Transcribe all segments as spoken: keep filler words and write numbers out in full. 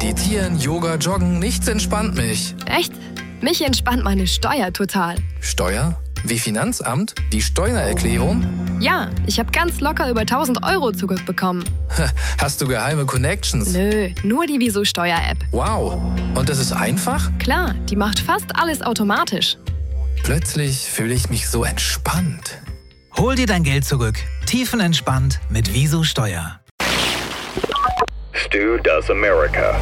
Meditieren, Yoga, Joggen, nichts entspannt mich. Echt? Mich entspannt meine Steuer total. Steuer? Wie Finanzamt? Die Steuererklärung? Ja, ich habe ganz locker über tausend Euro zurückbekommen. Hast du geheime Connections? Nö, nur die Wieso Steuer-App. Wow. Und das ist einfach? Klar, die macht fast alles automatisch. Plötzlich fühle ich mich so entspannt. Hol dir dein Geld zurück. Tiefenentspannt mit Wieso Steuer. Stu Does America.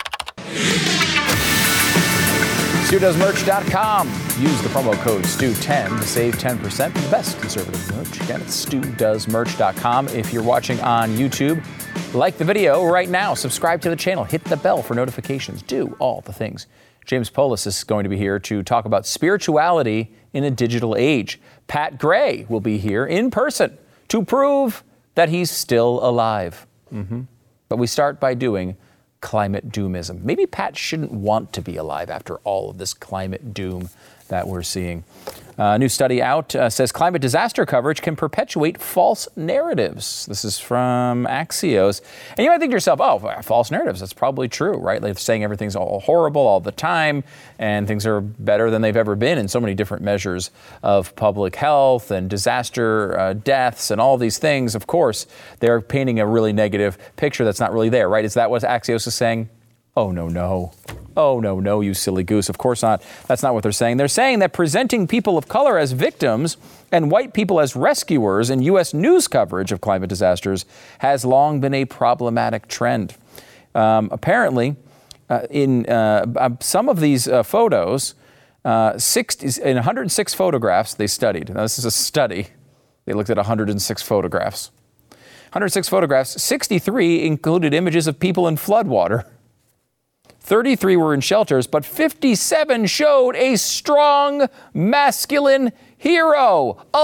Stu Does Merch dot com. Use the promo code Stu ten to save ten percent on the best conservative merch. Again, it's Stu Does Merch dot com. If you're watching on YouTube, like the video right now. Subscribe to the channel. Hit the bell for notifications. Do all the things. James Polis is going to be here to talk about spirituality in a digital age. Pat Gray will be here in person to prove that he's still alive. Mm-hmm. But we start by doing climate doomism. Maybe Pat shouldn't want to be alive after all of this climate doom that we're seeing. Uh, a new study out uh, says climate disaster coverage can perpetuate false narratives. This is from Axios. And you might think to yourself, oh, false narratives, that's probably true, right? Like saying everything's all horrible all the time and things are better than they've ever been in so many different measures of public health and disaster uh, deaths and all these things. Of course, they're painting a really negative picture that's not really there, right? Is that what Axios is saying? Oh, no, no. Oh, no, no, you silly goose. Of course not. That's not what they're saying. They're saying that presenting people of color as victims and white people as rescuers in U S news coverage of climate disasters has long been a problematic trend. Um, apparently, uh, in uh, some of these uh, photos, uh, sixty, in one hundred six photographs they studied. Now, this is a study. They looked at one hundred six photographs. one hundred six photographs, sixty-three included images of people in floodwater. thirty-three were in shelters, but fifty-seven showed a strong masculine hero. A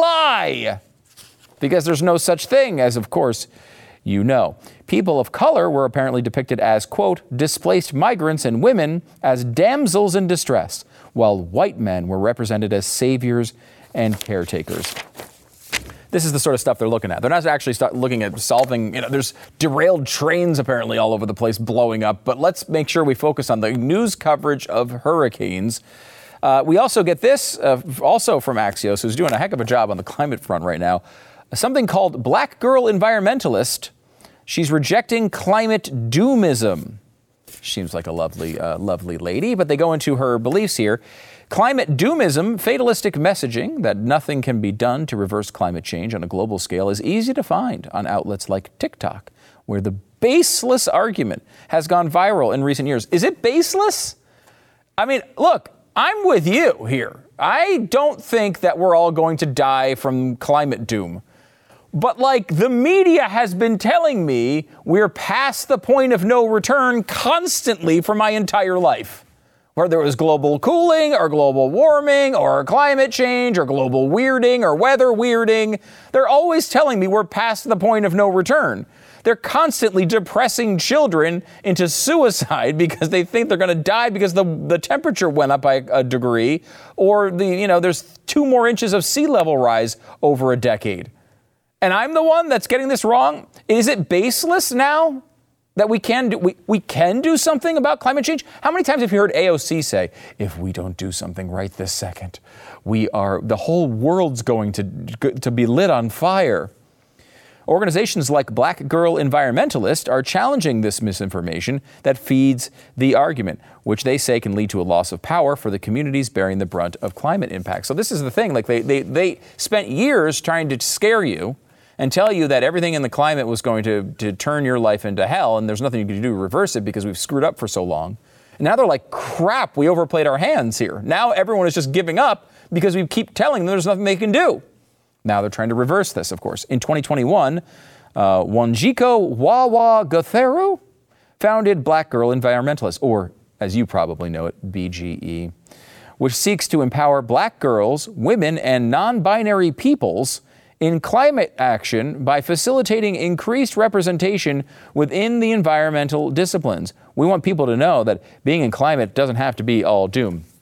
lie! Because there's no such thing as, of course, you know. People of color were apparently depicted as, quote, displaced migrants and women as damsels in distress, while white men were represented as saviors and caretakers. This is the sort of stuff they're looking at. They're not actually start looking at solving, you know, there's derailed trains apparently all over the place blowing up. But let's make sure we focus on the news coverage of hurricanes. Uh, we also get this, uh, also from Axios, who's doing a heck of a job on the climate front right now. Something called Black Girl Environmentalist. She's rejecting climate doomism. Seems like a lovely, uh, lovely lady, but they go into her beliefs here. Climate doomism, fatalistic messaging that nothing can be done to reverse climate change on a global scale is easy to find on outlets like TikTok, where the baseless argument has gone viral in recent years. Is it baseless? I mean, look, I'm with you here. I don't think that we're all going to die from climate doom. But like the media has been telling me, we're past the point of no return constantly for my entire life. Whether it was global cooling or global warming or climate change or global weirding or weather weirding, they're always telling me we're past the point of no return. They're constantly depressing children into suicide because they think they're going to die because the, the temperature went up by a degree, or the you know there's two more inches of sea level rise over a decade. And I'm the one that's getting this wrong? Is it baseless now? That we can do we, we can do something about climate change? How many times have you heard A O C say, if we don't do something right this second, we are the whole world's going to to be lit on fire? Organizations like Black Girl Environmentalist are challenging this misinformation that feeds the argument, which they say can lead to a loss of power for the communities bearing the brunt of climate impact. So this is the thing, like they they they spent years trying to scare you and tell you that everything in the climate was going to, to turn your life into hell and there's nothing you can do to reverse it because we've screwed up for so long. And now they're like, crap, we overplayed our hands here. Now everyone is just giving up because we keep telling them there's nothing they can do. Now they're trying to reverse this, of course. In twenty twenty-one, uh, Wanjiko Wawa-Gatheru founded Black Girl Environmentalist, or as you probably know it, B G E, which seeks to empower black girls, women, and non-binary peoples in climate action by facilitating increased representation within the environmental disciplines. We want people to know that being in climate doesn't have to be all doom.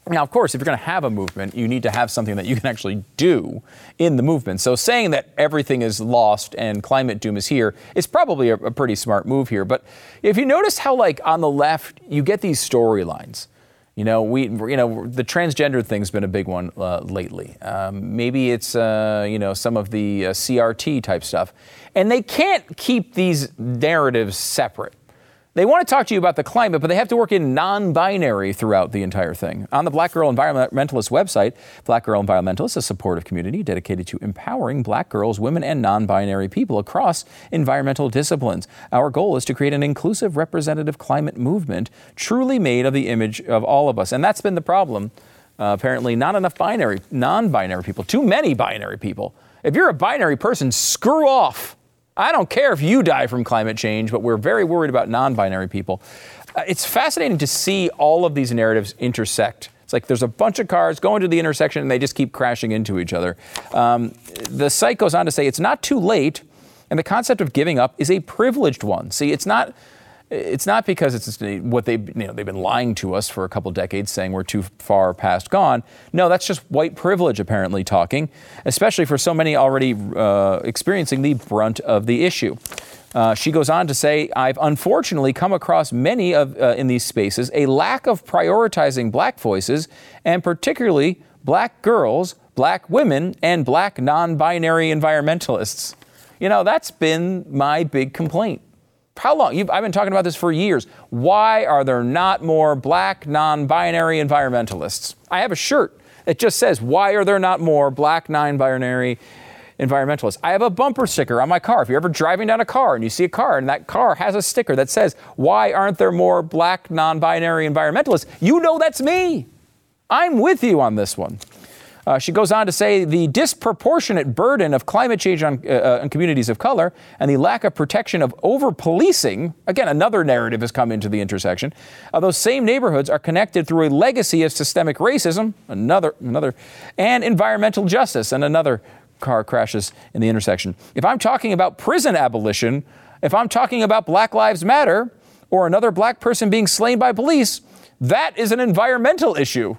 Now, of course, if you're going to have a movement, you need to have something that you can actually do in the movement. So saying that everything is lost and climate doom is here is probably a, a pretty smart move here. But if you notice how, like, on the left, you get these storylines. You know, we, you know, the transgender thing's been a big one uh, lately. Um, maybe it's, uh, you know, some of the uh, C R T type stuff. And they can't keep these narratives separate. They want to talk to you about the climate, but they have to work in non-binary throughout the entire thing. On the Black Girl Environmentalist website, Black Girl Environmentalist is a supportive community dedicated to empowering black girls, women, and non-binary people across environmental disciplines. Our goal is to create an inclusive, representative climate movement truly made of the image of all of us. And that's been the problem. Uh, apparently, not enough binary, non-binary people, too many binary people. If you're a binary person, screw off. I don't care if you die from climate change, but we're very worried about non-binary people. Uh, it's fascinating to see all of these narratives intersect. It's like there's a bunch of cars going to the intersection and they just keep crashing into each other. Um, the site goes on to say it's not too late, and the concept of giving up is a privileged one. See, it's not it's not because it's what they you know they've been lying to us for a couple decades, saying we're too far past gone. No, that's just white privilege apparently talking, especially for so many already uh, experiencing the brunt of the issue. Uh, she goes on to say, I've unfortunately come across many of uh, in these spaces a lack of prioritizing black voices, and particularly black girls, black women, and black non-binary environmentalists. You know, that's been my big complaint. How long? You've, I've been talking about this for years. Why are there not more black non-binary environmentalists? I have a shirt that just says, why are there not more black non-binary environmentalists? I have a bumper sticker on my car. If you're ever driving down a car and you see a car and that car has a sticker that says, why aren't there more black non-binary environmentalists? You know that's me. I'm with you on this one. Uh, she goes on to say the disproportionate burden of climate change on, uh, on communities of color and the lack of protection of over-policing, again, another narrative has come into the intersection, uh, those same neighborhoods are connected through a legacy of systemic racism, another, another, and environmental justice, and another car crashes in the intersection. If I'm talking about prison abolition, if I'm talking about Black Lives Matter, or another black person being slain by police, that is an environmental issue.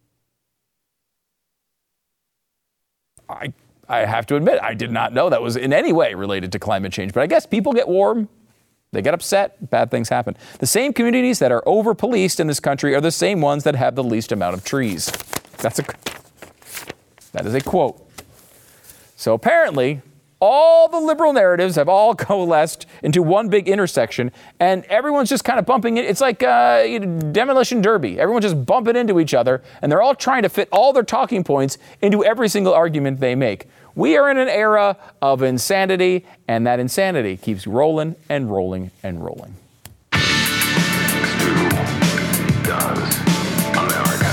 I, I have to admit, I did not know that was in any way related to climate change. But I guess people get warm, they get upset, bad things happen. The same communities that are over-policed in this country are the same ones that have the least amount of trees. That's a, that is a quote. So apparently, all the liberal narratives have all coalesced into one big intersection, and everyone's just kind of bumping it. It's like uh, demolition derby. Everyone's just bumping into each other, and they're all trying to fit all their talking points into every single argument they make. We are in an era of insanity, and that insanity keeps rolling and rolling and rolling. Stu does America.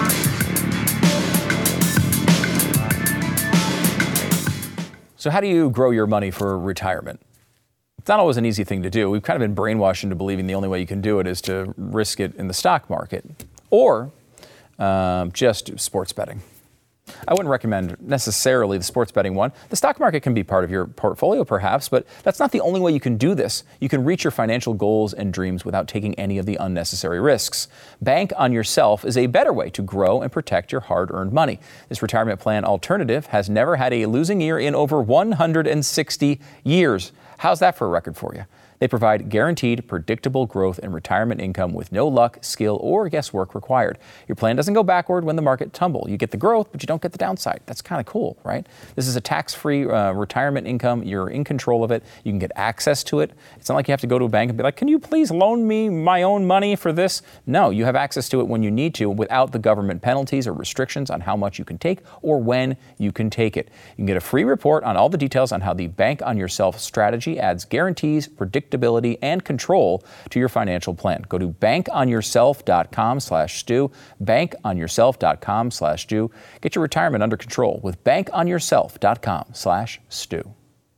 So how do you grow your money for retirement? It's not always an easy thing to do. We've kind of been brainwashed into believing the only way you can do it is to risk it in the stock market or um, just sports betting. I wouldn't recommend necessarily the sports betting one. The stock market can be part of your portfolio perhaps, but that's not the only way you can do this. You can reach your financial goals and dreams without taking any of the unnecessary risks. Bank on Yourself is a better way to grow and protect your hard-earned money. This retirement plan alternative has never had a losing year in over one hundred sixty years. How's that for a record for you? They provide guaranteed, predictable growth in retirement income with no luck, skill, or guesswork required. Your plan doesn't go backward when the market tumbles. You get the growth, but you don't get the downside. That's kind of cool, right? This is a tax-free uh, retirement income. You're in control of it. You can get access to it. It's not like you have to go to a bank and be like, can you please loan me my own money for this? No, you have access to it when you need to without the government penalties or restrictions on how much you can take or when you can take it. You can get a free report on all the details on how the Bank on Yourself strategy adds guarantees, predictability, and control to your financial plan. Go to bankonyourself.com slash Stu, bankonyourself.com slash Stu. Get your retirement under control with bankonyourself.com slash Stu.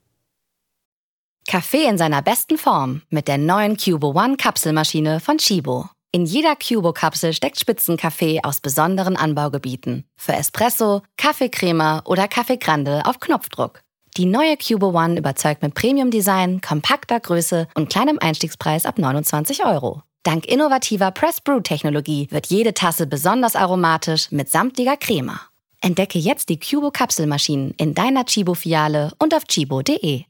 Kaffee in seiner besten Form mit der neuen Cubo One Kapselmaschine von Chibo. In jeder Cubo-Kapsel steckt Spitzenkaffee aus besonderen Anbaugebieten. Für Espresso, Kaffeecrema oder Kaffee Grande auf Knopfdruck. Die neue Cubo One überzeugt mit Premium-Design, kompakter Größe und kleinem Einstiegspreis ab neunundzwanzig Euro. Dank innovativer Press-Brew-Technologie wird jede Tasse besonders aromatisch mit samtiger Crema. Entdecke jetzt die Cubo Kapselmaschinen in deiner Chibo-Filiale und auf chibo punkt de.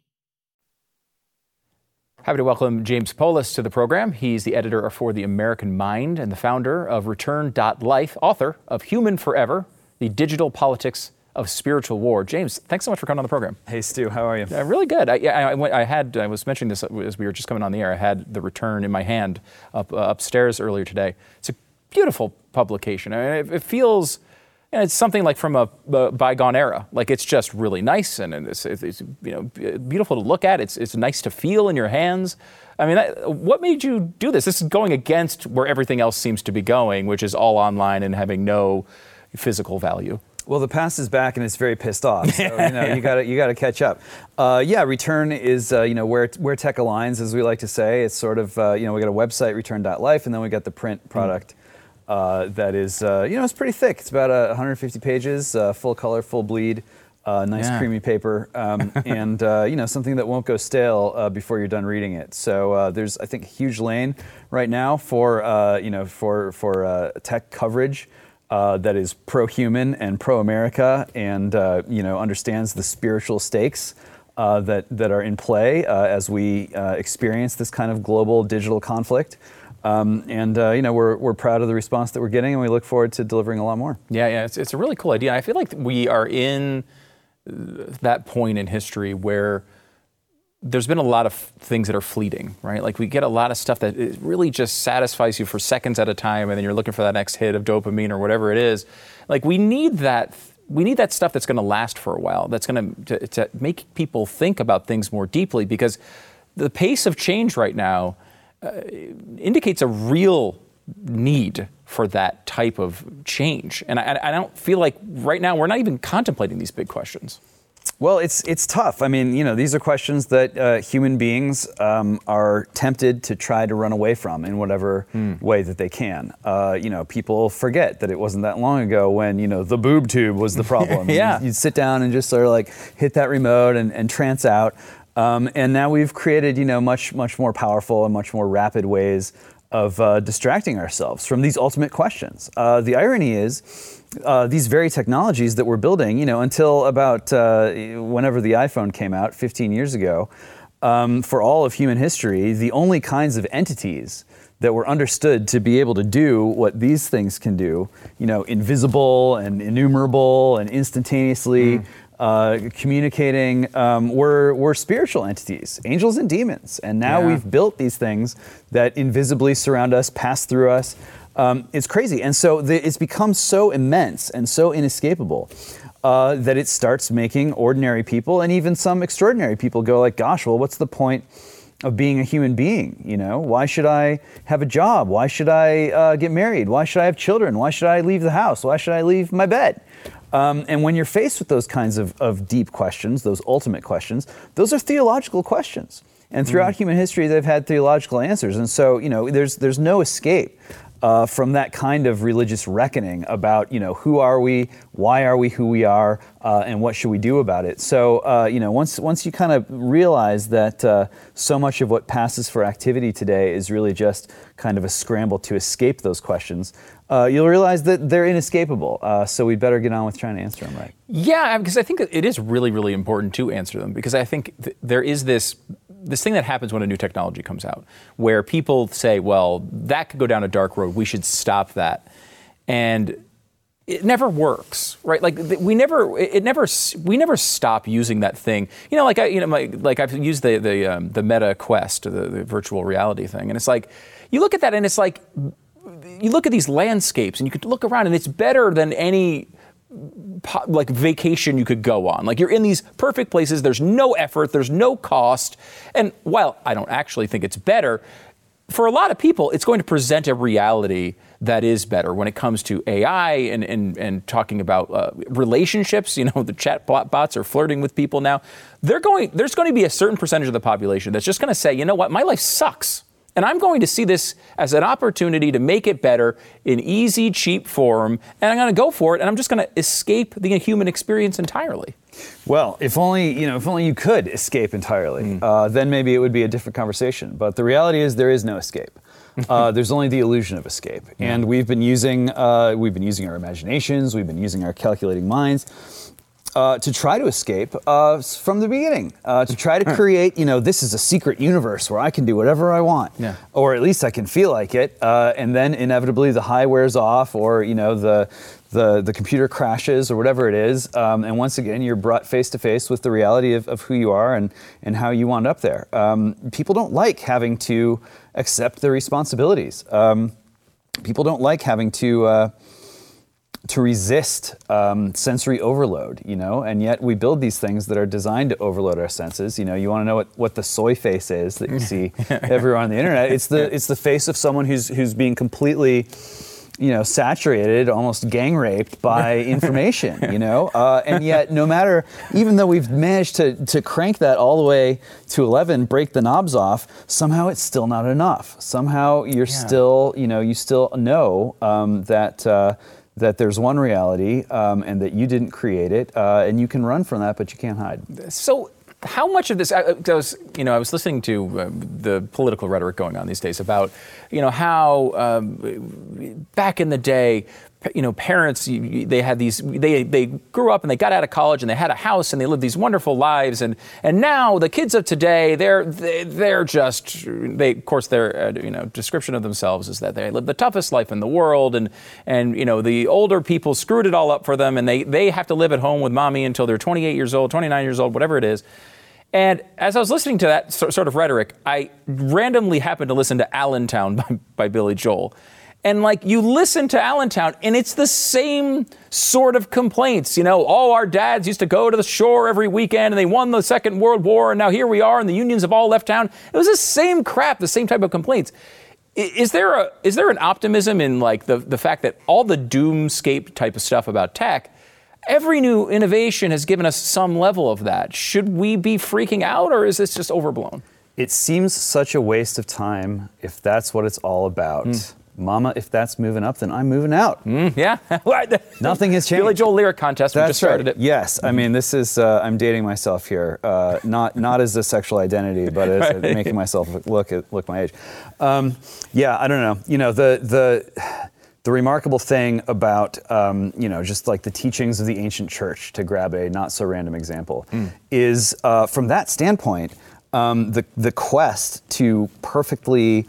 Happy to welcome James Poulos to the program. He's the editor for The American Mind and the founder of Return dot Life, author of Human Forever, The Digital Politics of Spiritual War. James, thanks so much for coming on the program. Hey, Stu, how are you? Uh, really good. I, I, I, I had I was mentioning this as we were just coming on the air. I had The Return in my hand up uh, upstairs earlier today. It's a beautiful publication. I mean, it, it feels. And it's something like from a, a bygone era. Like it's just really nice and it's, it's you know beautiful to look at. It's it's nice to feel in your hands. I mean, that, what made you do this? This is going against where everything else seems to be going, which is all online and having no physical value. Well, the past is back and it's very pissed off. So, you know, you gotta you gotta catch up. Uh, yeah, Return is uh, you know where where tech aligns, as we like to say. It's sort of uh, you know we got a website, Return dot Life, and then we got the print product. Mm. Uh, that is, uh, you know, it's pretty thick. It's about uh, one hundred fifty pages, uh, full color, full bleed, uh, nice yeah. creamy paper, um, and, uh, you know, something that won't go stale uh, before you're done reading it. So uh, there's, I think, a huge lane right now for, uh, you know, for, for uh, tech coverage uh, that is pro-human and pro-America and, uh, you know, understands the spiritual stakes uh, that, that are in play uh, as we uh, experience this kind of global digital conflict. Um, and, uh, you know, we're we're proud of the response that we're getting, and we look forward to delivering a lot more. Yeah, yeah, it's, it's a really cool idea. I feel like we are in that point in history where there's been a lot of things that are fleeting, right? Like we get a lot of stuff that it really just satisfies you for seconds at a time, and then you're looking for that next hit of dopamine or whatever it is. Like we need that. We need that stuff that's going to last for a while, that's going to to make people think about things more deeply, because the pace of change right now Uh, indicates a real need for that type of change. And I, I don't feel like right now we're not even contemplating these big questions. Well, it's it's tough. I mean, you know, these are questions that uh, human beings um, are tempted to try to run away from in whatever mm. way that they can. Uh, you know, people forget that it wasn't that long ago when, you know, the boob tube was the problem. yeah. You'd, you'd sit down and just sort of like hit that remote and, and trance out. Um, and now we've created, you know, much, much more powerful and much more rapid ways of uh, distracting ourselves from these ultimate questions. Uh, the irony is, uh, these very technologies that we're building, you know, until about uh, whenever the iPhone came out fifteen years ago, um, for all of human history, the only kinds of entities that were understood to be able to do what these things can do, you know, invisible and innumerable and instantaneously. Mm. Uh, communicating, um, we're, we're spiritual entities, angels and demons. And now yeah. we've built these things that invisibly surround us, pass through us. Um, it's crazy. And so the, it's become so immense and so inescapable uh, that it starts making ordinary people and even some extraordinary people go like, gosh, well, what's the point of being a human being? You know, why should I have a job? Why should I uh, get married? Why should I have children? Why should I leave the house? Why should I leave my bed? Um, and when you're faced with those kinds of, of deep questions, those ultimate questions, those are theological questions. And throughout mm. human history, they've had theological answers. And so, you know, there's there's no escape uh, from that kind of religious reckoning about, you know, who are we, why are we who we are, uh, and what should we do about it? So, uh, you know, once once you kind of realize that uh, so much of what passes for activity today is really just kind of a scramble to escape those questions, Uh, you'll realize that they're inescapable. Uh, so we'd better get on with trying to answer them right. Yeah, because I think it is really, really important to answer them, because I think th- there is this this thing that happens when a new technology comes out, where people say, well, that could go down a dark road, we should stop that. And it never works, right? Like we never, it never, we never stop using that thing. You know, like I, you know, my, like I've used the the um, the Meta Quest, the, the virtual reality thing, and it's like you look at that and it's like. You look at these landscapes and you could look around and it's better than any like vacation you could go on. Like you're in these perfect places. There's no effort. There's no cost. And while I don't actually think it's better, for a lot of people, it's going to present a reality that is better when it comes to A I and, and, and talking about uh, relationships. You know, the chat bots are flirting with people now. They're going, there's going to be a certain percentage of the population that's just going to say, you know what, my life sucks. And I'm going to see this as an opportunity to make it better in easy, cheap form, and I'm going to go for it, and I'm just going to escape the human experience entirely. Well, if only, you know, if only you could escape entirely, mm. uh, then maybe it would be a different conversation. But the reality is there is no escape. uh, there's only the illusion of escape. Yeah. And we've been using uh, we've been using our imaginations, we've been using our calculating minds uh, to try to escape uh, from the beginning, uh, to try to create, you know, this is a secret universe where I can do whatever I want, yeah. or at least I can feel like it, uh, and then inevitably the high wears off, or you know the the the computer crashes or whatever it is, um, and once again you're brought face to face with the reality of, of who you are and and how you wound up there. Um, people don't like having to accept the responsibilities. Um, people don't like having to. Uh, to resist um, sensory overload, you know, and yet we build these things that are designed to overload our senses. You know, you want to know what, what the soy face is that you see everywhere on the internet. It's the it's the face of someone who's who's being completely, you know, saturated, almost gang raped by information, you know, uh, and yet no matter, even though we've managed to to crank that all the way to eleven, break the knobs off, somehow it's still not enough. Somehow you're yeah. still, you know, you still know um, that. Uh, that there's one reality um, and that you didn't create it, uh, and you can run from that, but you can't hide. So how much of this, I, I was, you know, I was listening to uh, the political rhetoric going on these days about, you know, how um, back in the day, you know, parents, they had these, they they grew up and they got out of college and they had a house and they lived these wonderful lives. And and now the kids of today, they're they're just, they of course, their, uh, you know, description of themselves is that they live the toughest life in the world. And, and you know, the older people screwed it all up for them and they, they have to live at home with mommy until they're twenty-eight years old, twenty-nine years old, whatever it is. And as I was listening to that sort of rhetoric, I randomly happened to listen to Allentown by, by Billy Joel. And like you listen to Allentown and it's the same sort of complaints, you know, oh, our dads used to go to the shore every weekend and they won the Second World War and now here we are and the unions have all left town. It was the same crap, the same type of complaints. Is there a is there an optimism in like the, the fact that all the doomscape type of stuff about tech, every new innovation has given us some level of that? Should we be freaking out or is this just overblown? It seems such a waste of time if that's what it's all about. Mm. Mama, if that's moving up, then I'm moving out. Mm, yeah. Nothing has changed. Billy Joel lyric contest. We that's just started right. it. Yes. Mm-hmm. I mean, this is, uh, I'm dating myself here. Uh, not not as a sexual identity, but as right. making myself look look my age. Um, yeah, I don't know. You know, the the the remarkable thing about, um, you know, just like the teachings of the ancient church, to grab a not so random example, mm. is uh, from that standpoint, um, the the quest to perfectly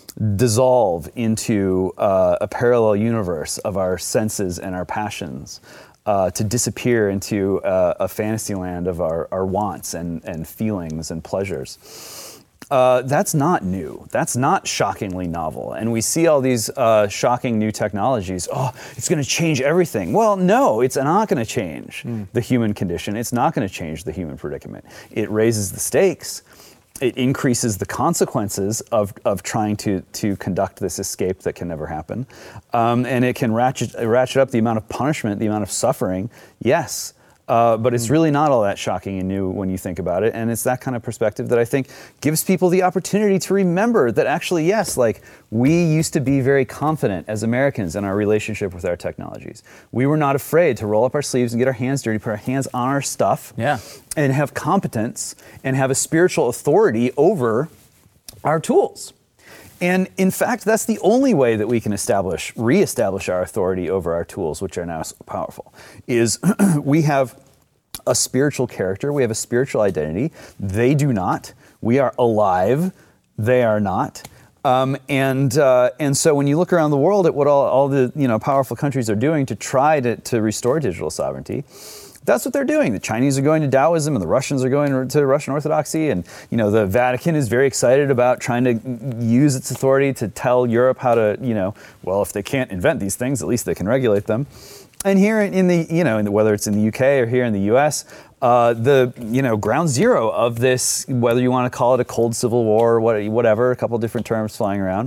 dissolve into uh, a parallel universe of our senses and our passions, uh, to disappear into uh, a fantasy land of our, our wants and, and feelings and pleasures. Uh, that's not new. That's not shockingly novel. And we see all these uh, shocking new technologies. Oh, it's going to change everything. Well, no, it's not going to change mm. the human condition. It's not going to change the human predicament. It raises the stakes. It increases the consequences of, of trying to, to conduct this escape that can never happen. Um, and it can ratchet, ratchet up the amount of punishment, the amount of suffering, yes. Uh, but it's really not all that shocking and new when you think about it. And it's that kind of perspective that I think gives people the opportunity to remember that actually, yes, like we used to be very confident as Americans in our relationship with our technologies. We were not afraid to roll up our sleeves and get our hands dirty, put our hands on our stuff, yeah. and have competence and have a spiritual authority over our tools. And in fact, that's the only way that we can establish, reestablish our authority over our tools, which are now so powerful, is we have a spiritual character, we have a spiritual identity. They do not. We are alive. They are not. Um, and uh, and so when you look around the world at what all, all the you know powerful countries are doing to try to, to restore digital sovereignty, that's what they're doing. The Chinese are going to Taoism and the Russians are going to Russian Orthodoxy. And, you know, the Vatican is very excited about trying to use its authority to tell Europe how to, you know, well, if they can't invent these things, at least they can regulate them. And here in the, you know, in the, whether it's in the U K or here in the U S, uh, the, you know, ground zero of this, whether you want to call it a cold civil war or what, whatever, a couple different terms flying around,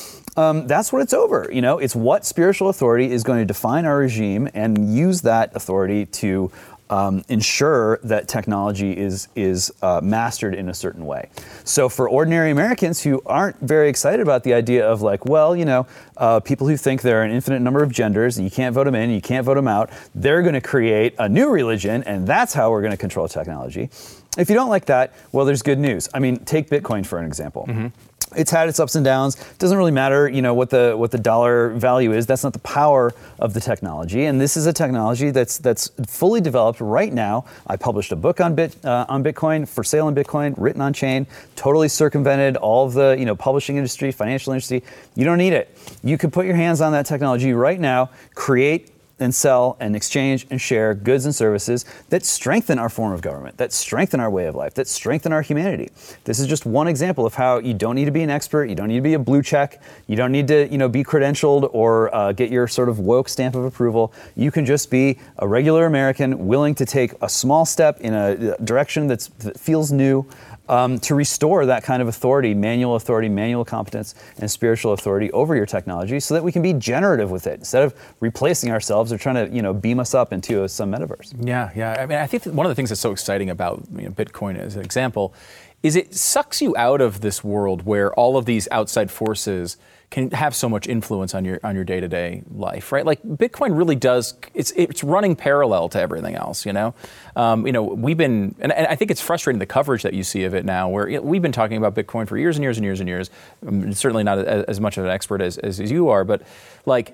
Um, that's what it's over. You know, it's what spiritual authority is going to define our regime and use that authority to um, ensure that technology is is uh, mastered in a certain way. So for ordinary Americans who aren't very excited about the idea of like, well, you know, uh, people who think there are an infinite number of genders and you can't vote them in, you can't vote them out, they're going to create a new religion and that's how we're going to control technology. If you don't like that, well, there's good news. I mean, take Bitcoin for an example. Mm-hmm. It's had its ups and downs. It doesn't really matter, you know, what the what the dollar value is. That's not the power of the technology. And this is a technology that's that's fully developed right now. I published a book on bit uh, on Bitcoin, for sale in Bitcoin, written on chain. Totally circumvented all of the, you know, publishing industry, financial industry. You don't need it. You can put your hands on that technology right now, create and sell and exchange and share goods and services that strengthen our form of government, that strengthen our way of life, that strengthen our humanity. This is just one example of how you don't need to be an expert, you don't need to be a blue check, you don't need to, you know, be credentialed or uh, get your sort of woke stamp of approval. You can just be a regular American willing to take a small step in a direction that's, that feels new, Um, to restore that kind of authority, manual authority, manual competence, and spiritual authority over your technology so that we can be generative with it instead of replacing ourselves or trying to, you know, beam us up into some metaverse. Yeah, yeah. I mean, I think that one of the things that's so exciting about, you know, Bitcoin as an example is it sucks you out of this world where all of these outside forces can have so much influence on your on your day-to-day life, right? Like Bitcoin really does, it's it's running parallel to everything else, you know? Um, you know, we've been, and, and I think it's frustrating the coverage that you see of it now, where you know, we've been talking about Bitcoin for years and years and years and years. I'm certainly not as, as much of an expert as, as, as you are, but like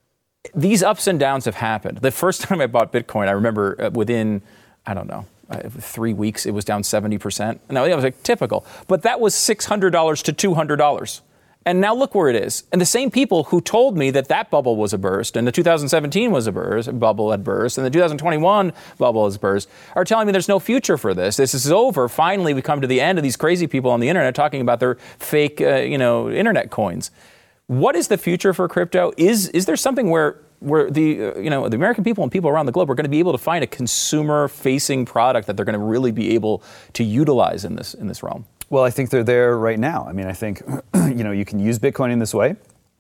these ups and downs have happened. The first time I bought Bitcoin, I remember uh, within, I don't know, Uh, three weeks, it was down seventy percent. No, it was like typical. But that was six hundred dollars to two hundred dollars. And now look where it is. And the same people who told me that that bubble was a burst, and the two thousand seventeen was a burst, bubble had burst, and the two thousand twenty-one bubble has burst, are telling me there's no future for this. This is over. Finally, we come to the end of these crazy people on the internet talking about their fake, uh, you know, internet coins. What is the future for crypto? Is is there something where where the uh, you know the American people and people around the globe are going to be able to find a consumer-facing product that they're going to really be able to utilize in this in this realm? Well, I think they're there right now. I mean, I think you know you can use Bitcoin in this way.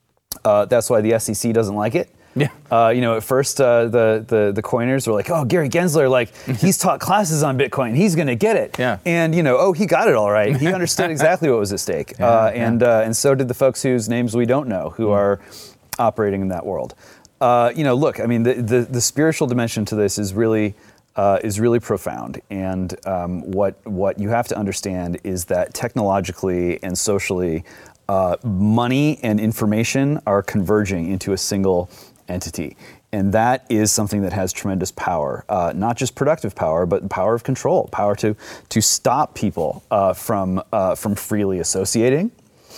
Uh, that's why the S E C doesn't like it. Yeah. Uh, you know, at first uh, the, the the coiners were like, "Oh, Gary Gensler, like he's taught classes on Bitcoin, he's going to get it." Yeah. And you know, oh, he got it all right. He understood exactly what was at stake. Yeah, uh, and yeah. uh, and so did the folks whose names we don't know, who mm. are operating in that world. Uh, you know, look, I mean, the, the, the spiritual dimension to this is really uh, is really profound, and um, what what you have to understand is that technologically and socially, uh, money and information are converging into a single entity, and that is something that has tremendous power, uh, not just productive power, but power of control, power to to stop people uh, from uh, from freely associating.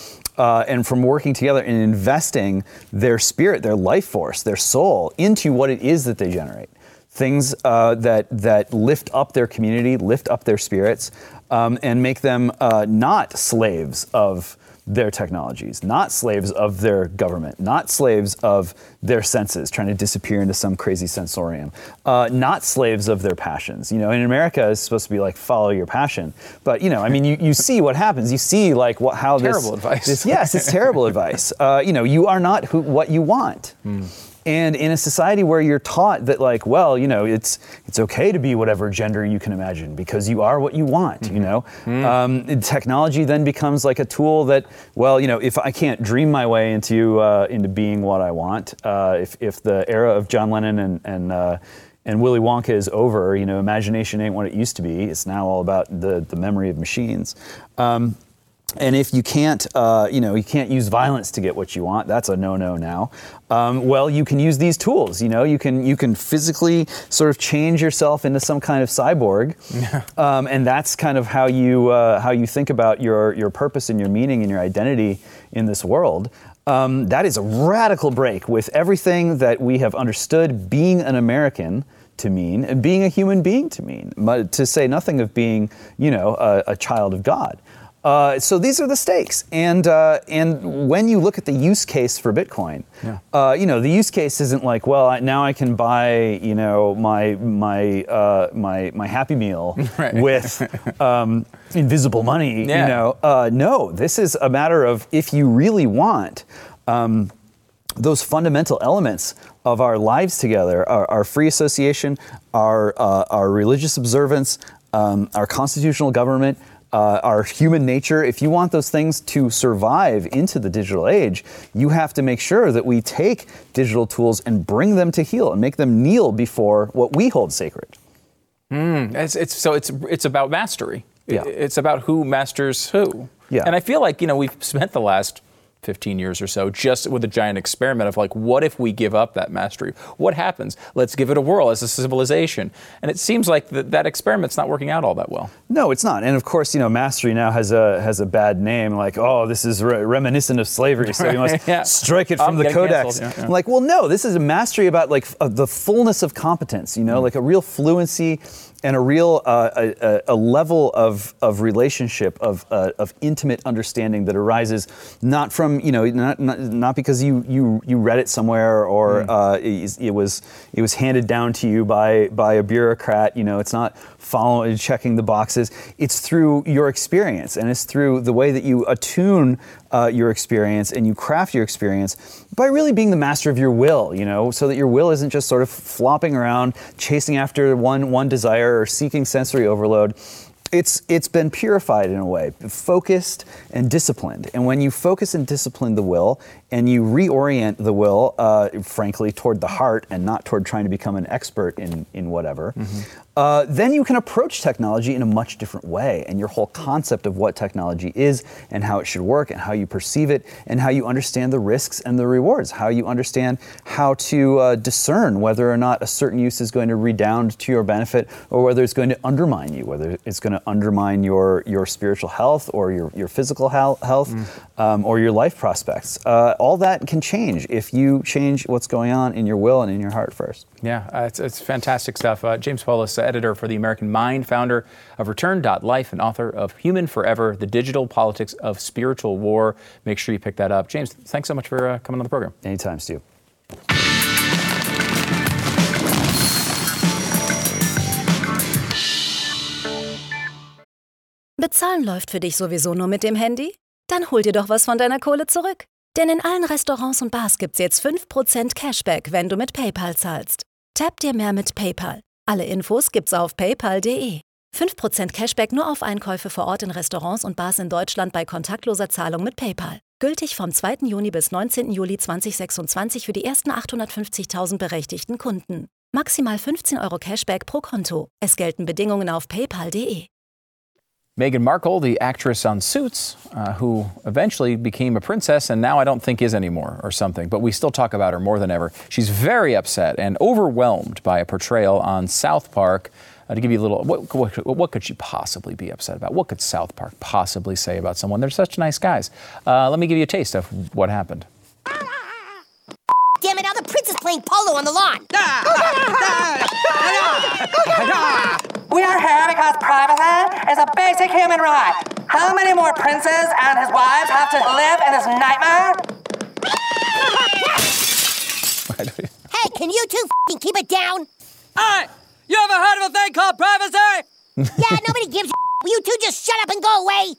Uh, and from working together and investing their spirit, their life force, their soul into what it is that they generate. Things uh, that that lift up their community, lift up their spirits, um, and make them uh, not slaves of their technologies, not slaves of their government, not slaves of their senses, trying to disappear into some crazy sensorium, uh, not slaves of their passions. You know, in America, it's supposed to be like follow your passion, but you know, I mean, you, you see what happens. You see like what how terrible this, advice. This, yes, it's terrible advice. Uh, you know, you are not who what you want. Mm. And in a society where you're taught that, like, well, you know, it's it's okay to be whatever gender you can imagine because you are what you want, mm-hmm. you know. Mm. Um, technology then becomes like a tool that, well, you know, if I can't dream my way into uh, into being what I want, uh, if if the era of John Lennon and and uh, and Willy Wonka is over, you know, imagination ain't what it used to be. It's now all about the the memory of machines. Um, And if you can't, uh, you know, you can't use violence to get what you want, that's a no-no now. Um, well, you can use these tools. You know, you can you can physically sort of change yourself into some kind of cyborg, um, and that's kind of how you uh, how you think about your your purpose and your meaning and your identity in this world. Um, that is a radical break with everything that we have understood being an American to mean and being a human being to mean. To say nothing of being, you know, a, a child of God. Uh, so these are the stakes, and uh, and when you look at the use case for Bitcoin, yeah. uh, you know the use case isn't like, well, I, now I can buy, you know, my my uh, my my Happy Meal right. with um, invisible money. Yeah. You know, uh, no, this is a matter of if you really want um, those fundamental elements of our lives together, our, our free association, our uh, our religious observance, um, our constitutional government. Uh, our human nature, if you want those things to survive into the digital age, you have to make sure that we take digital tools and bring them to heel and make them kneel before what we hold sacred. Mm, it's, it's, so it's it's about mastery. Yeah. It's about who masters who. Yeah. And I feel like, you know, we've spent the last fifteen years or so just with a giant experiment of like, what if we give up that mastery? What happens? Let's give it a whirl as a civilization. And it seems like th- that experiment's not working out all that well. No, it's not. And of course, you know, mastery now has a has a bad name, like, oh, this is re- reminiscent of slavery, so we must yeah. strike it from I'm the codex. Yeah, yeah. I'm like, well, no, this is a mastery about like f- uh, the fullness of competence, you know, mm. like a real fluency and a real uh, a, a level of of relationship of uh, of intimate understanding that arises not from, you know, not not, not because you, you you read it somewhere or mm. uh, it, it was it was handed down to you by by a bureaucrat. You know, it's not following checking the boxes. It's through your experience, and it's through the way that you attune uh, your experience and you craft your experience by really being the master of your will. You know, so that your will isn't just sort of flopping around chasing after one one desire or seeking sensory overload. It's it's been purified in a way, focused and disciplined. And when you focus and discipline the will, and you reorient the will, uh, frankly, toward the heart and not toward trying to become an expert in in whatever, mm-hmm. uh, then you can approach technology in a much different way. And your whole concept of what technology is and how it should work and how you perceive it and how you understand the risks and the rewards, how you understand how to uh, discern whether or not a certain use is going to redound to your benefit or whether it's going to undermine you, whether it's going to undermine your your spiritual health or your, your physical health mm. um, or your life prospects. Uh, all that can change if you change what's going on in your will and in your heart first. Yeah, uh, it's, it's fantastic stuff. Uh, James Poulos, uh, editor for the American Mind, founder of Return dot Life, and author of Human Forever, The Digital Politics of Spiritual War. Make sure you pick that up. James, thanks so much for uh, coming on the program. Anytime, Stu. Bezahlen läuft für dich sowieso nur mit dem Handy? Dann hol dir doch was von deiner Kohle zurück. Denn in allen Restaurants und Bars gibt's jetzt fünf Prozent Cashback, wenn du mit PayPal zahlst. Tap dir mehr mit PayPal. Alle Infos gibt's auf paypal punkt de. fünf Prozent Cashback nur auf Einkäufe vor Ort in Restaurants und Bars in Deutschland bei kontaktloser Zahlung mit PayPal. Gültig vom zweiten Juni bis neunzehnten Juli zweitausendsechsundzwanzig für die ersten achthundertfünfzigtausend berechtigten Kunden. Maximal fünfzehn Euro Cashback pro Konto. Es gelten Bedingungen auf paypal punkt de. Meghan Markle, the actress on Suits, uh, who eventually became a princess and now I don't think is anymore or something, but we still talk about her more than ever. She's very upset and overwhelmed by a portrayal on South Park. Uh, to give you a little, what, what, what could she possibly be upset about? What could South Park possibly say about someone? They're such nice guys. Uh, let me give you a taste of what happened. Damn it, now the prince is playing polo on the lawn. We are here because privacy is a basic human right. How many more princes and his wives have to live in this nightmare? Hey, can you two f***ing keep it down? Hey, you ever heard of a thing called privacy? Yeah, nobody gives a f***. Will you two just shut up and go away?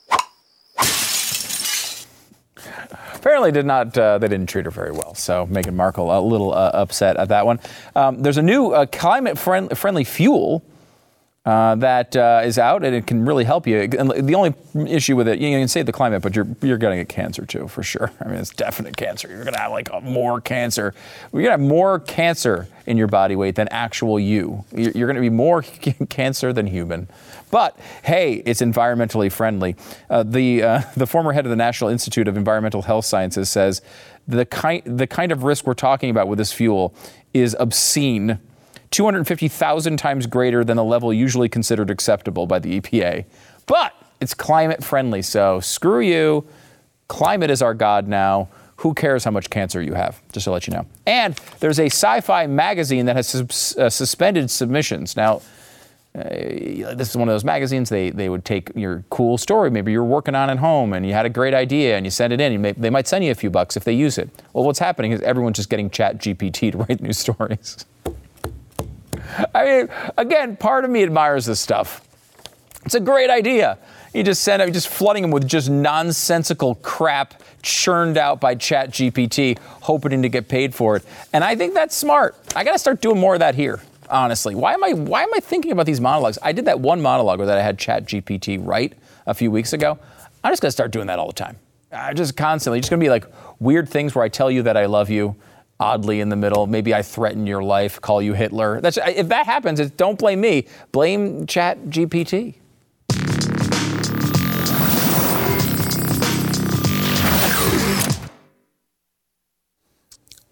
Apparently did not, uh, they didn't treat her very well. So Meghan Markle a little uh, upset at that one. Um, there's a new uh, climate friend- friendly fuel uh, that uh, is out, and it can really help you. And the only issue with it, you can save the climate, but you're you're going to get cancer too, for sure. I mean, it's definite cancer. You're going to have like a more cancer. You're going to have more cancer in your body weight than actual you. You're, you're going to be more cancer than human. But hey, it's environmentally friendly. Uh, the uh, the former head of the National Institute of Environmental Health Sciences says the kind the kind of risk we're talking about with this fuel is obscene, two hundred fifty thousand times greater than the level usually considered acceptable by the E P A. But it's climate friendly, so screw you. Climate is our god now. Who cares how much cancer you have? Just to let you know. And there's a sci-fi magazine that has sus- uh, suspended submissions. Now, Uh, this is one of those magazines, they they would take your cool story, maybe you're working on at home and you had a great idea and you send it in, you may, they might send you a few bucks if they use it. Well, what's happening is everyone's just getting Chat G P T to write new stories. I mean, again, part of me admires this stuff. It's a great idea. You just send it, you're just flooding them with just nonsensical crap churned out by Chat G P T, hoping to get paid for it. And I think that's smart. I got to start doing more of that here. Honestly, why am I why am I thinking about these monologues? I did that one monologue that I had Chat G P T write a few weeks ago. I'm just gonna start doing that all the time. I just constantly, just gonna be like weird things where I tell you that I love you, oddly in the middle. Maybe I threaten your life, call you Hitler. That's if that happens, it's, don't blame me. Blame Chat G P T.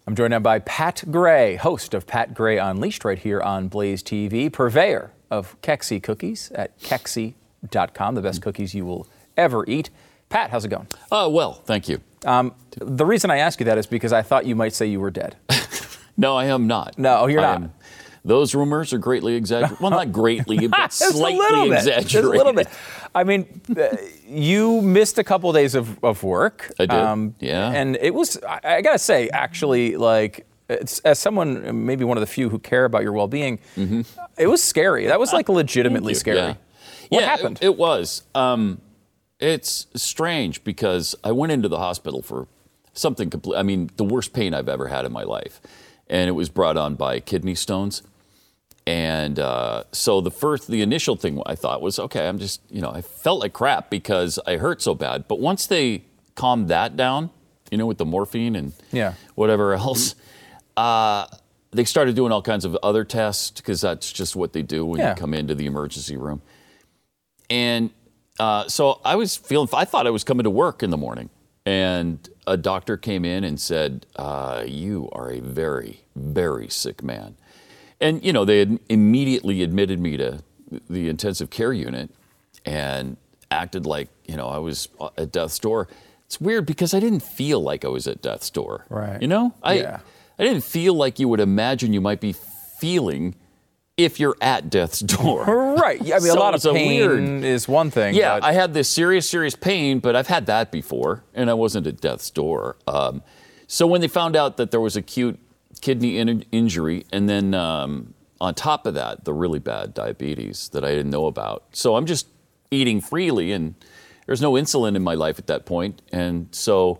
I'm joined now by Pat Gray, host of Pat Gray Unleashed right here on Blaze T V, purveyor of Kexi cookies at Kexi dot com, the best cookies you will ever eat. Pat, how's it going? Uh, well, thank you. Um, the reason I ask you that is because I thought you might say you were dead. No, I am not. No, you're I not. Am, those rumors are greatly exaggerated. Well, not greatly, but slightly a exaggerated. Just a little bit. I mean, uh, you missed a couple of days of, of work. I did, um, yeah. And it was, I, I got to say, actually, like, it's, as someone, maybe one of the few who care about your well-being, mm-hmm. it was scary. That was, like, legitimately scary. Yeah. What yeah, happened? It, it was. Um, it's strange because I went into the hospital for something complete. I mean, the worst pain I've ever had in my life. And it was brought on by kidney stones. And uh, so the first, the initial thing I thought was, okay, I'm just, you know, I felt like crap because I hurt so bad. But once they calmed that down, you know, with the morphine and yeah. whatever else, uh, they started doing all kinds of other tests because that's just what they do when yeah. you come into the emergency room. And uh, so I was feeling, I thought I was coming to work in the morning. And a doctor came in and said, uh, you are a very, very sick man. And, you know, they had immediately admitted me to the intensive care unit and acted like, you know, I was at death's door. It's weird because I didn't feel like I was at death's door. Right. You know? I, yeah. I didn't feel like you would imagine you might be feeling if you're at death's door. Right. I mean, so a lot of pain weird, is one thing. Yeah, but... I had this serious, serious pain, but I've had that before, and I wasn't at death's door. Um, so when they found out that there was acute kidney in- injury, and then um, on top of that, the really bad diabetes that I didn't know about. So I'm just eating freely, and there's no insulin in my life at that point. And so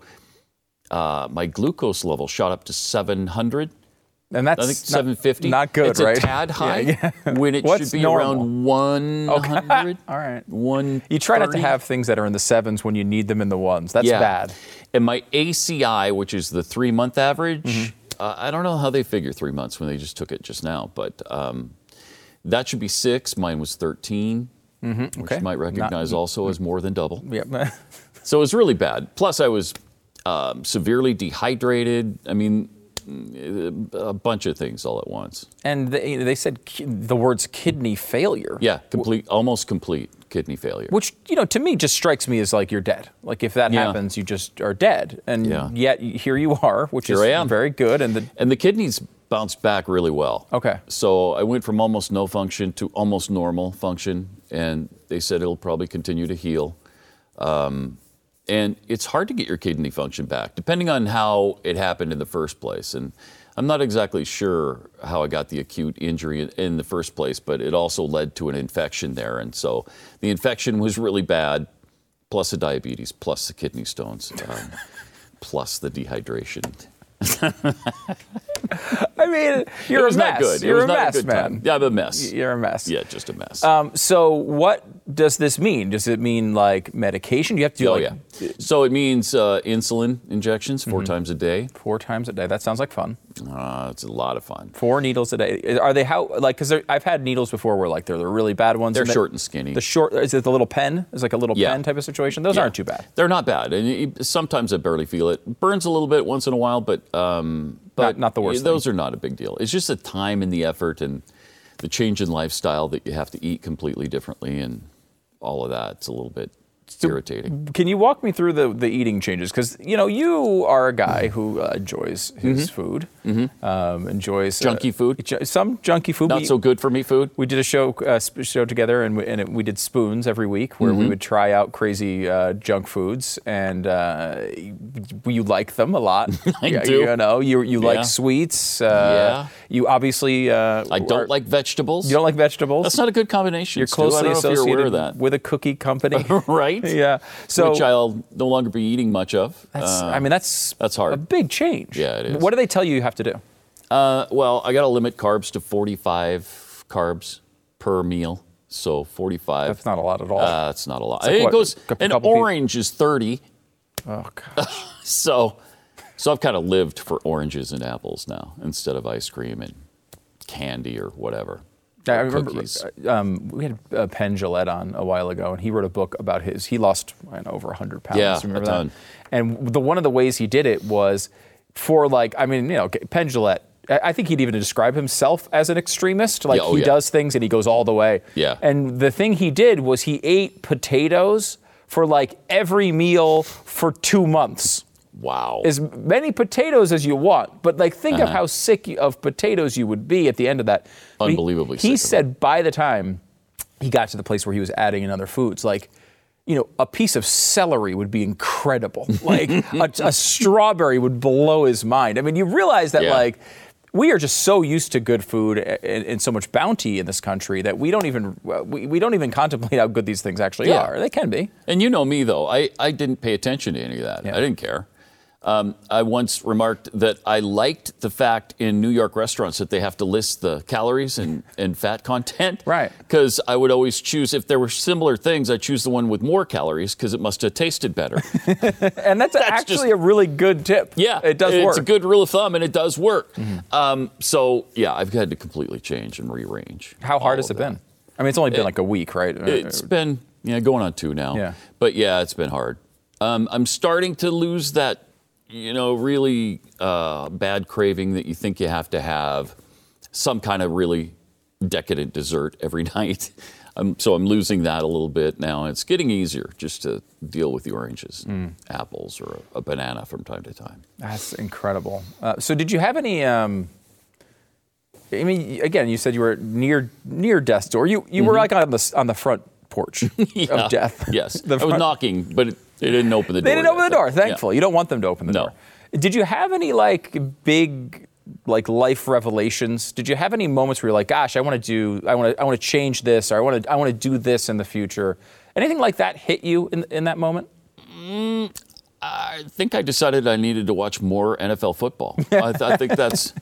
uh, my glucose level shot up to seven hundred. And that's I think seven fifty. Not good, it's right? It's a tad high yeah, yeah. when it What's should be normal? around one hundred. Okay. All right. one You try not to have things that are in the sevens when you need them in the ones. That's yeah. bad. And my A C I, which is the three-month average, mm-hmm. uh, I don't know how they figure three months when they just took it just now, but um, that should be six. Mine was thirteen, mm-hmm. which okay. you might recognize not, also as more than double. Yep. So it was really bad. Plus, I was um, severely dehydrated. I mean, a bunch of things all at once. And they, they said ki- the words kidney failure. Yeah, complete, almost complete kidney failure. Which, you know, to me just strikes me as like you're dead. Like if that yeah. happens, you just are dead. And yeah. yet here you are, which here is I am. very good. And the and the kidneys bounced back really well. Okay. So I went from almost no function to almost normal function, and they said it'll probably continue to heal. Um, And it's hard to get your kidney function back, depending on how it happened in the first place. And I'm not exactly sure how I got the acute injury in the first place, but it also led to an infection there. And so the infection was really bad, plus the diabetes, plus the kidney stones, um, plus the dehydration. I mean, you're it was a mess. Not good. You're it was a not mess, a good man. Time. Yeah, I'm a mess. You're a mess. Yeah, just a mess. Um, so what does this mean? Does it mean like medication? Do you have to do oh, like... yeah. So it means uh, insulin injections four mm-hmm. times a day. Four times a day. That sounds like fun. Uh, it's a lot of fun. Four needles a day. Are they how, like, because I've had needles before where like they're the really bad ones. They're and short and skinny. The short, is it the little pen? Is like a little yeah. pen type of situation? Those yeah. aren't too bad. They're not bad. And you, sometimes I barely feel it. Burns a little bit once in a while, but um, but not, not the worst those thing. are not a big deal. It's just the time and the effort and the change in lifestyle that you have to eat completely differently and all of that. It's a little bit so irritating. Can you walk me through the, the eating changes? Because, you know, you are a guy who uh, enjoys his mm-hmm. food, mm-hmm. um, enjoys... Junky uh, food? Some junky food. Not we, so good for me food? We did a show uh, show together, and we, and it, we did spoons every week, where mm-hmm. we would try out crazy uh, junk foods, and uh, you, you like them a lot. I you, do. You know, you, you yeah. like sweets. Uh, yeah. You obviously... Uh, I don't are, like vegetables. You don't like vegetables? That's not a good combination. You're Stu. closely I don't know if you're aware of associated that. with a cookie company. Right? Yeah. So, Which I'll no longer be eating much of. That's, uh, I mean, that's, that's hard. a big change. Yeah, it is. What do they tell you you have to do? Uh, well, I got to limit carbs to forty-five carbs per meal. So forty-five. That's not a lot at all. Uh, that's not a lot. Like it what, goes. a An couple orange is thirty. Oh, gosh. so, so I've kind of lived for oranges and apples now instead of ice cream and candy or whatever. I remember cookies. um, we had uh, Penn Jillette on a while ago, and he wrote a book about his. He lost I don't know, over one hundred pounds. Yeah, Remember a ton. that? And the one of the ways he did it was for like, I mean, you know, Penn Jillette, I think he'd even describe himself as an extremist. Like, Yeah, oh, he yeah. does things and he goes all the way. Yeah. And the thing he did was he ate potatoes for like every meal for two months. Wow. As many potatoes as you want. But like, think of Uh-huh. how sick of potatoes you would be at the end of that. I mean, Unbelievably He sick of said by the time he got to the place where he was adding in other foods, like, you know, a piece of celery would be incredible. Like a, a strawberry would blow his mind. I mean, you realize that Yeah. like we are just so used to good food and, and so much bounty in this country that we don't even we, we don't even contemplate how good these things actually Yeah. are. They can be. And you know me, though. I, I didn't pay attention to any of that. Yeah. I didn't care. Um, I once remarked that I liked the fact in New York restaurants that they have to list the calories and, and fat content. Right. Because I would always choose, if there were similar things, I'd choose the one with more calories because it must have tasted better. And that's, actually just- a really good tip. Yeah. It does it's work. a good rule of thumb, and it does work. Um, so, yeah, I've had to completely change and rearrange. How hard all has of it that. been? I mean, it's only been It- like a week, right? It's been, yeah, going on two now. Yeah. But yeah, it's been hard. Um, I'm starting to lose that, you know, really uh, bad craving that you think you have to have some kind of really decadent dessert every night. Um, so I'm losing that a little bit now. It's getting easier just to deal with the oranges, Mm. apples, or a, a banana from time to time. That's incredible. Uh, so did you have any, um, I mean, again, you said you were near near death's door. You you were like on the on the front porch Yeah. of death. Yes. The I was front- knocking, but it, they didn't open the door. They didn't open yet. the door, Yeah. thankfully. You don't want them to open the No. door. Did you have any like big like life revelations? Did you have any moments where you're like, gosh, I want to do I want to I want to change this, or I want to I want to do this in the future? Anything like that hit you in in that moment? Mm, I think I decided I needed to watch more N F L football. I, th- I think that's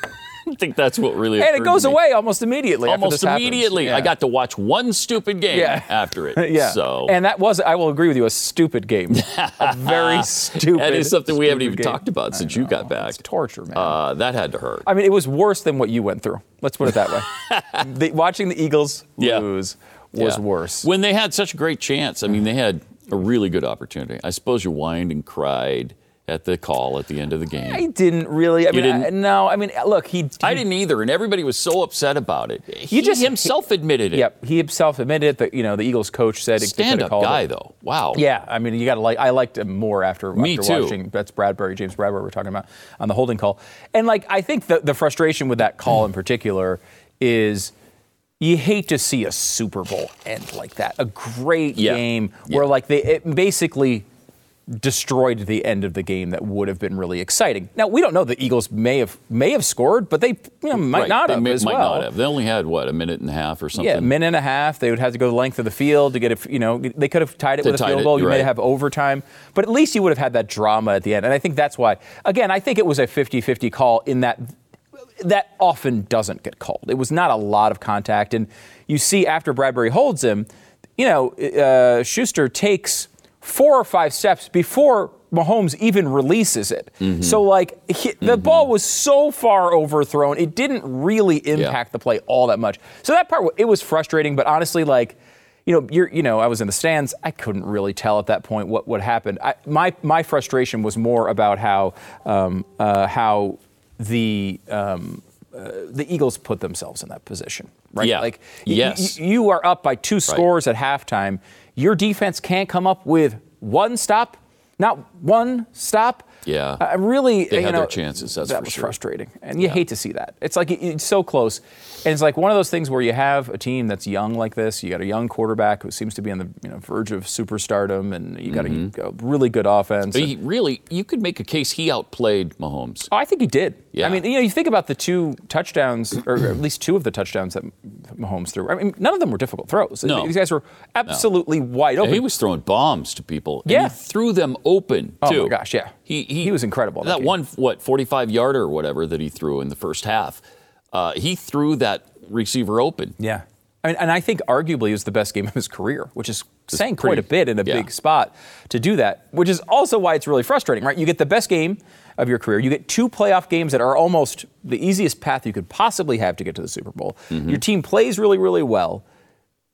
I think that's what really And it occurred goes to me. away almost immediately. after Almost this happens. immediately. Yeah. I got to watch one stupid game Yeah. after it. Yeah. So And that was, I will agree with you, a stupid game. A very stupid. that is something we haven't stupid even game. talked about since you got back. It's torture, man. Uh, that had to hurt. I mean, it was worse than what you went through. Let's put it that way. the, watching the Eagles Yeah. lose was Yeah. worse. When they had such a great chance. I mean, they had a really good opportunity. I suppose you whined and cried at the call at the end of the game. I didn't really. I You mean, I, didn't? no. I mean, look, he. he I didn't either, and everybody was so upset about it. He You just- himself admitted it. Yep, he himself admitted it. That you know, the Eagles coach said it- they could have Stand-up called guy, it. though. Wow. Yeah, I mean, you got to like. I liked him more after, Me after too. watching. That's Bradbury, James Bradbury. We're talking about on the holding call, and like I think the the frustration with that call in particular is. You hate to see a Super Bowl end like that. A great Yeah. game where Yeah. like they it basically destroyed the end of the game that would have been really exciting. Now we don't know the Eagles may have may have scored, but they you know, might Right. not They have may- as might well. not have. They only had, what, a minute and a half or something? Yeah, a minute and a half. They would have to go the length of the field to get it. You know, they could have tied it To with a tied field it, goal. You you're may right. have overtime, but at least you would have had that drama at the end. And I think that's why. Again, I think it was a fifty-fifty call in that that often doesn't get called. It was not a lot of contact, and you see after Bradbury holds him, you know, uh, Schuster takes four or five steps before Mahomes even releases it. Mm-hmm. So, like, he, the ball was so far overthrown, it didn't really impact the play all that much. So that part, it was frustrating, but honestly, like, you know, you're, you know, I was in the stands. I couldn't really tell at that point what, what happened. I, my my frustration was more about how um, uh, how the um, uh, the Eagles put themselves in that position, right? Yeah. Like, y- Yes. y- you are up by two scores at halftime. Your defense can't come up with one stop, not one stop. Yeah. I really, They you had know, their chances, that's that for was sure. frustrating, and you hate to see that. It's like it- it's so close, and it's like one of those things where you have a team that's young like this. You got a young quarterback who seems to be on the you know verge of superstardom, and you got Mm-hmm. a, a really good offense. But he really, you could make a case he outplayed Mahomes. Oh, I think he did. Yeah. I mean, you know, you think about the two touchdowns, or at least two of the touchdowns that Mahomes threw. I mean, none of them were difficult throws. No. These guys were absolutely wide Yeah, open. he was throwing bombs to people. And Yeah. he threw them open, Oh, too. my gosh, yeah. He, he, He was incredible in that That game. one, what, forty-five-yarder or whatever that he threw in the first half, uh, he threw that receiver open. Yeah. I mean, and I think arguably it was the best game of his career, which is saying quite a pretty- bit in a yeah. big spot to do that, which is also why it's really frustrating, right? You get the best game of your career. You get two playoff games that are almost the easiest path you could possibly have to get to the Super Bowl. Mm-hmm. Your team plays really, really well.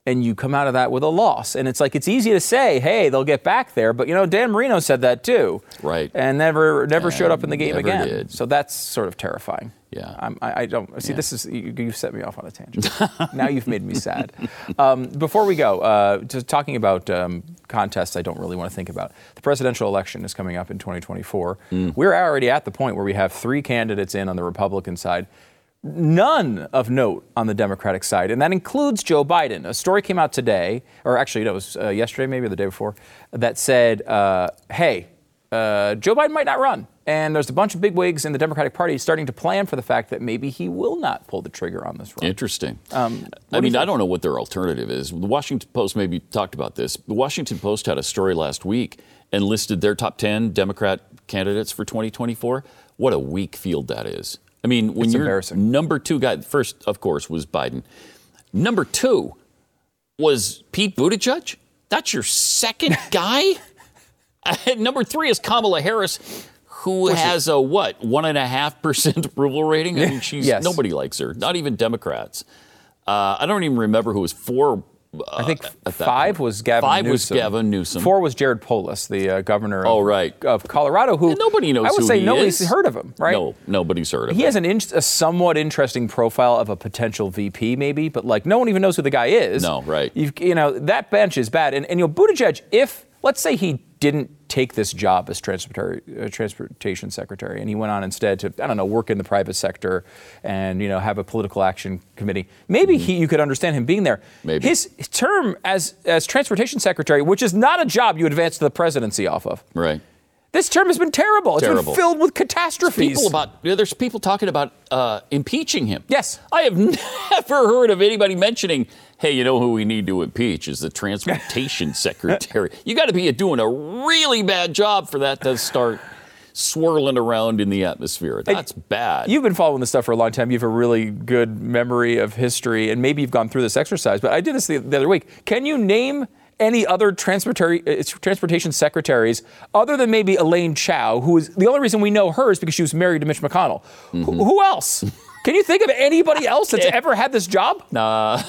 and you come out of that with a loss. And it's like, it's easy to say, hey, they'll get back there. But, you know, Dan Marino said that too. Right. And never never And showed up in the game never again. did. So that's sort of terrifying. Yeah. I'm, I, I don't, see, Yeah. this is, you, you've set me off on a tangent. Now you've made me sad. Um, before we go, uh, just talking about um, contests I don't really want to think about. The presidential election is coming up in twenty twenty-four. Mm. We're already at the point where we have three candidates in on the Republican side. None of note on the Democratic side, and that includes Joe Biden. A story came out today, or actually, no, it was uh, yesterday, maybe or the day before, that said, uh, hey, uh, Joe Biden might not run. And there's a bunch of bigwigs in the Democratic Party starting to plan for the fact that maybe he will not pull the trigger on this run. Interesting. Um, I mean, I don't know what their alternative is. The Washington Post maybe talked about this. The Washington Post had a story last week and listed their top ten Democrat candidates for twenty twenty-four. What a weak field that is. I mean, when It's you're embarrassing. number two guy, first, of course, was Biden. Number two was Pete Buttigieg. That's your second guy? Number three is Kamala Harris, who has a, what, one and a half percent approval rating? I mean, she's, Yes. nobody likes her, not even Democrats. Uh, I don't even remember who was four. Uh, I think at that five point. was Gavin Five Newsom. was Gavin Newsom. Four was Jared Polis, the uh, governor of, Oh, right. of Colorado, who And nobody knows I would who say he nobody's is. heard of him, right? No, nobody's heard of He him. has an in, a somewhat interesting profile of a potential V P, maybe, but like no one even knows who the guy is. No, right. You've, you know, that bench is bad. And, and you know, Buttigieg, if, let's say he didn't take this job as transportation, uh, transportation secretary, and he went on instead to, I don't know, work in the private sector and, you know, have a political action committee, maybe mm-hmm. he, you could understand him being there. Maybe. His term as, as transportation secretary, which is not a job you advance to the presidency off of. Right. This term has been terrible. It's Terrible. been filled with catastrophes. People about, there's people talking about uh, impeaching him. Yes. I have never heard of anybody mentioning, hey, you know who we need to impeach is the transportation secretary. You got to be doing a really bad job for that to start swirling around in the atmosphere. That's bad. You've been following this stuff for a long time. You have a really good memory of history, and maybe you've gone through this exercise. But I did this the, the other week. Can you name any other transporta- uh, transportation secretaries other than maybe Elaine Chao, who is the only reason we know her is because she was married to Mitch McConnell? Mm-hmm. Wh- who else? Can you think of anybody else that's ever had this job? Nah.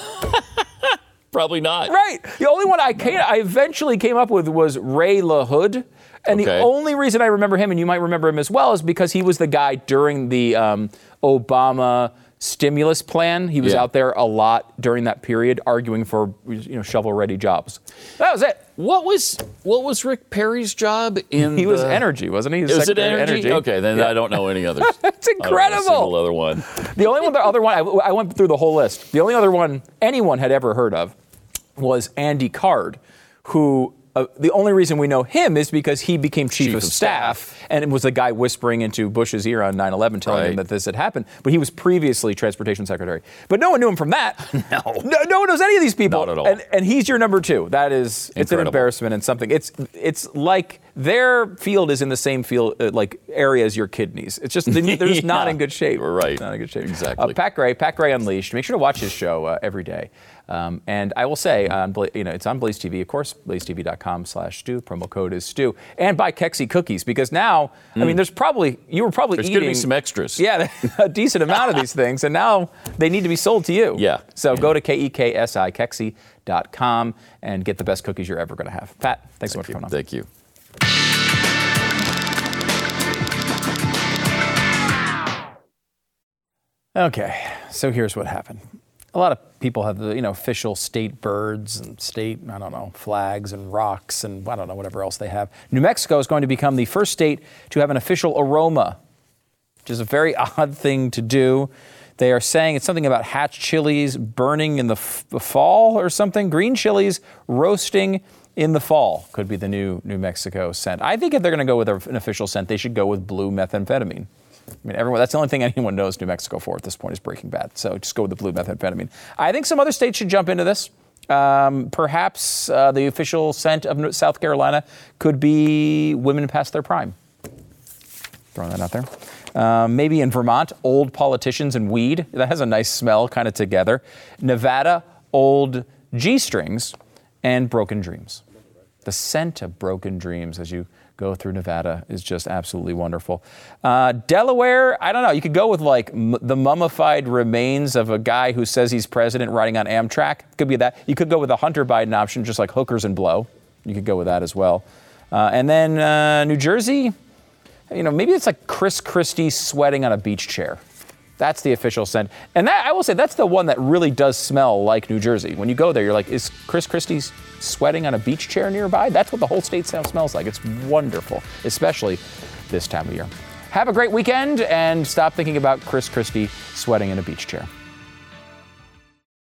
Probably not. Right. The only one I came, I eventually came up with was Ray LaHood. And Okay. the only reason I remember him, and you might remember him as well, is because he was the guy during the um, Obama stimulus plan. He was Yeah. out there a lot during that period arguing for, you know, shovel-ready jobs. That was it. What was what was Rick Perry's job in He was the- energy, wasn't he? Is it Secretary of energy? Okay, then Yeah. I don't know any others. It's I don't know a incredible. single other one. The only one, the other one, I, I went through the whole list. The only other one anyone had ever heard of was Andy Card, who uh, the only reason we know him is because he became chief, Chief of, of staff, staff. and it was the guy whispering into Bush's ear on nine eleven telling him Right. that this had happened. But he was previously transportation secretary. But no one knew him from that. No. No, no one knows any of these people. Not at all. And, and he's your number two. That is, it's an Incredible. embarrassment and something. It's it's like their field is in the same field, uh, like area as your kidneys. It's just, they're just not Yeah. in good shape. Right. Not in good shape. Exactly. Uh, Pat Gray, Pat Gray Unleashed. Make sure to watch his show uh, every day. Um, and I will say, on Bla- you know, it's on Blaze T V, of course, blaze t v dot com slash stew. Promo code is stew. And buy Kexi cookies, because now, I mean, there's probably, you were probably There's eating. going to be some extras. Yeah, a decent amount of these things, and now they need to be sold to you. Yeah. So go to K E K S I, Kexi dot com, and get the best cookies you're ever going to have. Pat, thanks so much for coming on. Thank you. Okay, so here's what happened. A lot of people have the, you know, official state birds and state, I don't know, flags and rocks and I don't know, whatever else they have. New Mexico is going to become the first state to have an official aroma, which is a very odd thing to do. They are saying it's something about hatch chilies burning in the f- fall or something. Green chilies roasting in the fall could be the new New Mexico scent. I think if they're going to go with an official scent, they should go with blue methamphetamine. I mean, everyone, that's the only thing anyone knows New Mexico for at this point is Breaking Bad. So just go with the blue methamphetamine. I think some other states should jump into this. Um, perhaps uh, the official scent of South Carolina could be women past their prime. Throwing that out there. Um, maybe in Vermont, old politicians and weed. That has a nice smell kind of together. Nevada, old G-strings and broken dreams. The scent of broken dreams as you go through Nevada is just absolutely wonderful. Uh, Delaware, I don't know. You could go with like m- the mummified remains of a guy who says he's president riding on Amtrak. Could be that. You could go with a Hunter Biden option, just like hookers and blow. You could go with that as well. Uh, and then uh, New Jersey, you know, maybe it's like Chris Christie sweating on a beach chair. That's the official scent. And that, I will say, that's the one that really does smell like New Jersey. When you go there, you're like, is Chris Christie sweating on a beach chair nearby? That's what the whole state smells like. It's wonderful, especially this time of year. Have a great weekend and stop thinking about Chris Christie sweating in a beach chair.